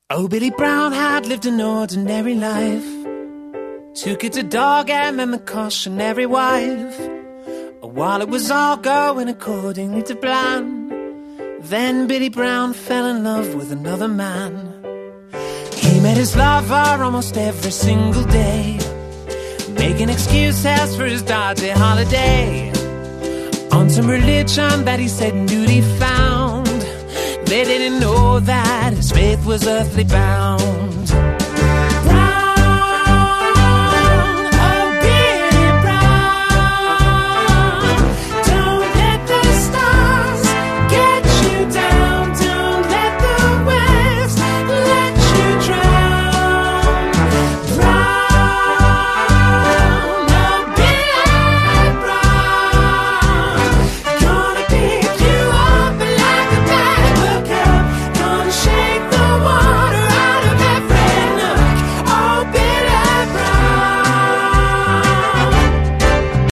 Oh, Billy Brown had lived an ordinary life. Took it to dog and then the cautionary wife. While it was all going accordingly to plan, then Billy Brown fell in love with another man. He met his lover almost every single day, making excuses for his dodgy holiday. On some religion that he said duty found, they didn't know that his faith was earthly bound.